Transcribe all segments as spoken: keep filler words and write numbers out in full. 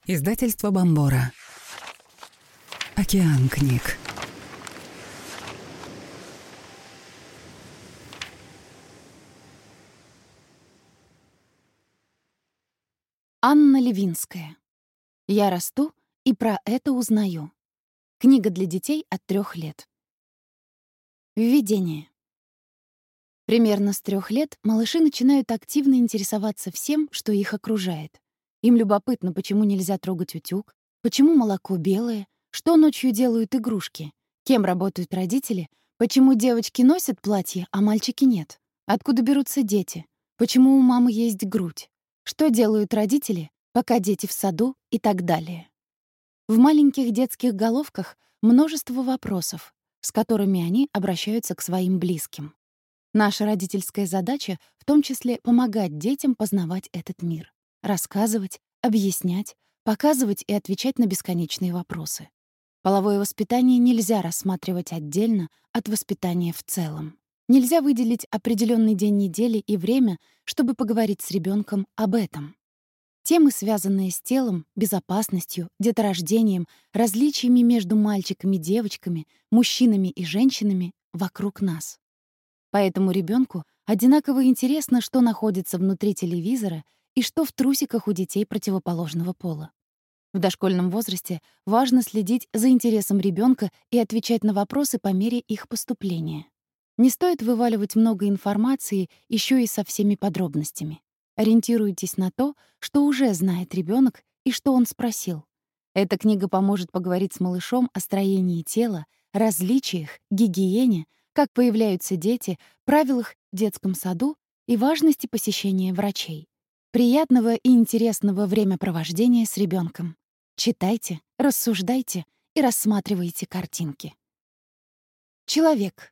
Издательство Бомбора. Океан книг. Анна Левинская. «Я расту и про это узнаю». Книга для детей от трех лет. Введение. Примерно с трех лет малыши начинают активно интересоваться всем, что их окружает. Им любопытно, почему нельзя трогать утюг, почему молоко белое, что ночью делают игрушки, кем работают родители, почему девочки носят платья, а мальчики нет, откуда берутся дети, почему у мамы есть грудь, что делают родители, пока дети в саду и так далее. В маленьких детских головках множество вопросов, с которыми они обращаются к своим близким. Наша родительская задача в том числе помогать детям познавать этот мир, рассказывать, объяснять, показывать и отвечать на бесконечные вопросы. Половое воспитание нельзя рассматривать отдельно от воспитания в целом. Нельзя выделить определенный день недели и время, чтобы поговорить с ребенком об этом. Темы, связанные с телом, безопасностью, деторождением, различиями между мальчиками и девочками, мужчинами и женщинами вокруг нас. Поэтому ребенку одинаково интересно, что находится внутри телевизора и что в трусиках у детей противоположного пола. В дошкольном возрасте важно следить за интересом ребенка и отвечать на вопросы по мере их поступления. Не стоит вываливать много информации еще и со всеми подробностями. Ориентируйтесь на то, что уже знает ребенок и что он спросил. Эта книга поможет поговорить с малышом о строении тела, различиях, гигиене, как появляются дети, правилах в детском саду и важности посещения врачей. Приятного и интересного времяпровождения с ребенком. Читайте, рассуждайте и рассматривайте картинки. Человек.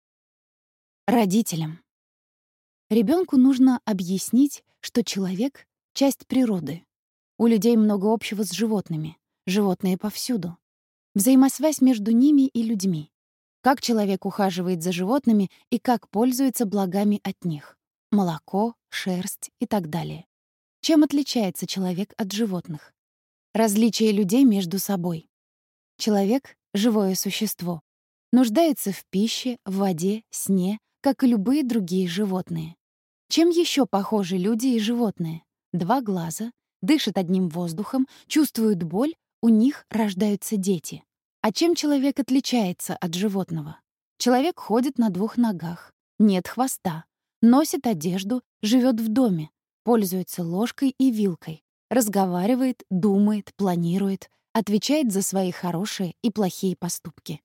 Родителям. Ребенку нужно объяснить, что человек — часть природы. У людей много общего с животными. Животные повсюду. Взаимосвязь между ними и людьми. Как человек ухаживает за животными и как пользуется благами от них. Молоко, шерсть и так далее. Чем отличается человек от животных? Различия людей между собой. Человек — живое существо. Нуждается в пище, в воде, сне, как и любые другие животные. Чем еще похожи люди и животные? Два глаза, дышат одним воздухом, чувствуют боль, у них рождаются дети. А чем человек отличается от животного? Человек ходит на двух ногах, нет хвоста, носит одежду, живет в доме, пользуется ложкой и вилкой, разговаривает, думает, планирует, отвечает за свои хорошие и плохие поступки.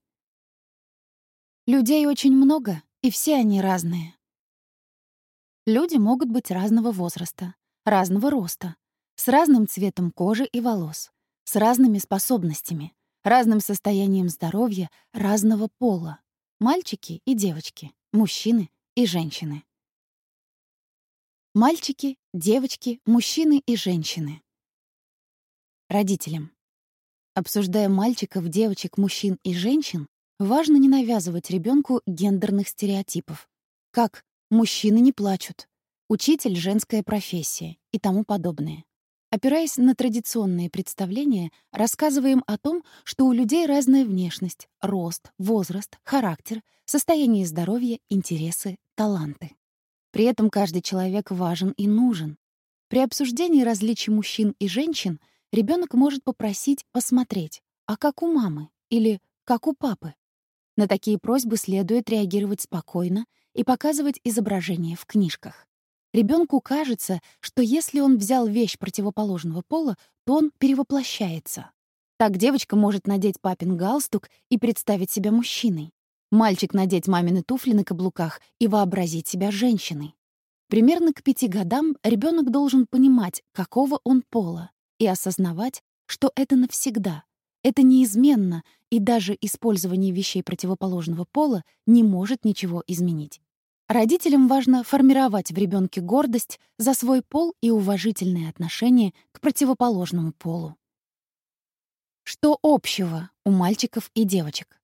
Людей очень много, и все они разные. Люди могут быть разного возраста, разного роста, с разным цветом кожи и волос, с разными способностями, разным состоянием здоровья, разного пола. Мальчики и девочки, мужчины и женщины. Мальчики, девочки, мужчины и женщины. Родителям. Обсуждая мальчиков, девочек, мужчин и женщин, важно не навязывать ребенку гендерных стереотипов, как «мужчины не плачут», «учитель — женская профессия» и тому подобное. Опираясь на традиционные представления, рассказываем о том, что у людей разная внешность, рост, возраст, характер, состояние здоровья, интересы, таланты. При этом каждый человек важен и нужен. При обсуждении различий мужчин и женщин ребенок может попросить посмотреть, а как у мамы или как у папы. На такие просьбы следует реагировать спокойно и показывать изображения в книжках. Ребенку кажется, что если он взял вещь противоположного пола, то он перевоплощается. Так девочка может надеть папин галстук и представить себя мужчиной. Мальчик надеть мамины туфли на каблуках и вообразить себя женщиной. Примерно к пяти годам ребенок должен понимать, какого он пола, и осознавать, что это навсегда, это неизменно, и даже использование вещей противоположного пола не может ничего изменить. Родителям важно формировать в ребенке гордость за свой пол и уважительное отношение к противоположному полу. Что общего у мальчиков и девочек?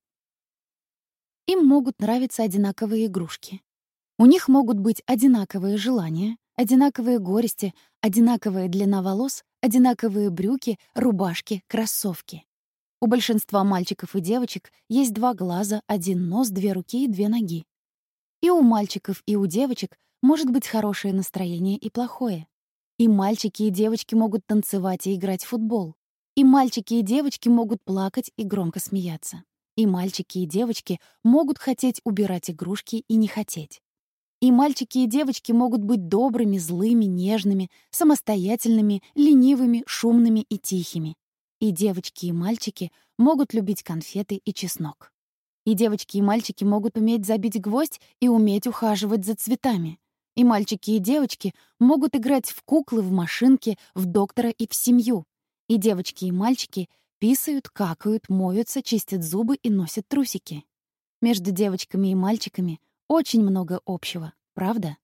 Им могут нравиться одинаковые игрушки. У них могут быть одинаковые желания, одинаковые горести, одинаковая длина волос, одинаковые брюки, рубашки, кроссовки. У большинства мальчиков и девочек есть два глаза, один нос, две руки и две ноги. И у мальчиков, и у девочек может быть хорошее настроение и плохое. И мальчики, и девочки могут танцевать и играть в футбол. И мальчики, и девочки могут плакать и громко смеяться. И мальчики, и девочки могут хотеть убирать игрушки и не хотеть. И мальчики, и девочки могут быть добрыми, злыми, нежными, самостоятельными, ленивыми, шумными и тихими. И девочки, и мальчики могут любить конфеты и чеснок. И девочки, и мальчики могут уметь забить гвоздь и уметь ухаживать за цветами. И мальчики, и девочки могут играть в куклы, в машинки, в доктора и в семью. И девочки, и мальчики писают, какают, моются, чистят зубы и носят трусики. Между девочками и мальчиками очень много общего, правда?